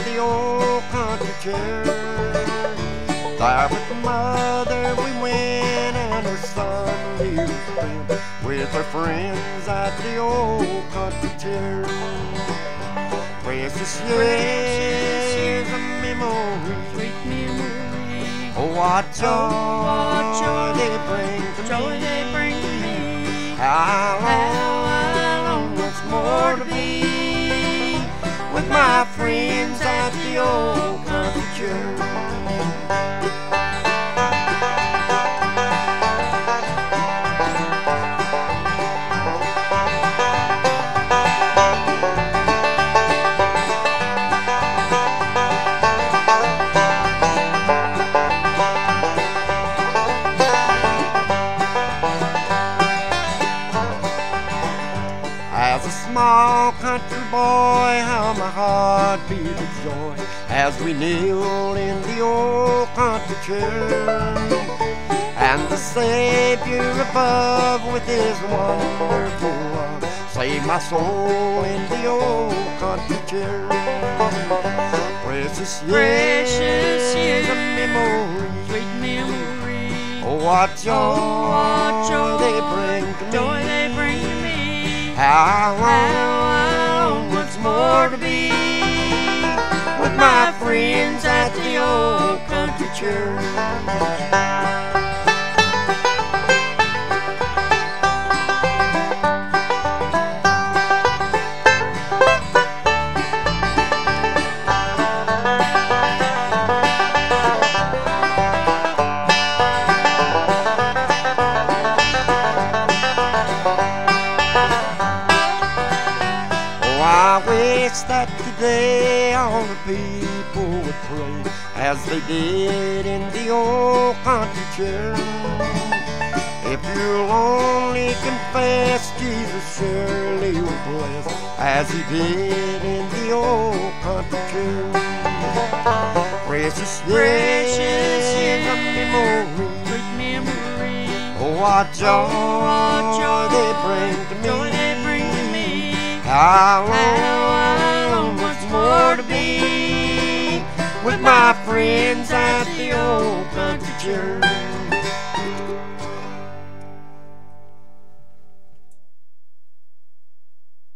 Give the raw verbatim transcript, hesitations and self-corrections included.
the old country church. There with mother we went and her son lived friend with her friends at the old country church. Precious years of memory, sweet memory. Oh, what joy, Oh, what joy they bring to joy me. they bring to me. How long, How long much more to be with my friends at the old country church. As a small country boy, how my heart beat with joy as we kneeled in the old country church. And the Savior above with his wonderful love saved my soul in the old country church. Precious years, Precious years of memory, sweet memory. oh, what joy, Oh, what joy they bring to me. joy they bring to me. How long, How long much more to be with my friends at the old country church. I wish that today all the people would pray as they did in the old country church. If you'll only confess, Jesus surely will bless as he did in the old country church. Precious Precious years of years, memory, sweet memory. oh, what joy, Oh, what joy they bring to me. joy they bring to me. How long, How long much more to be with my friends at the old country church.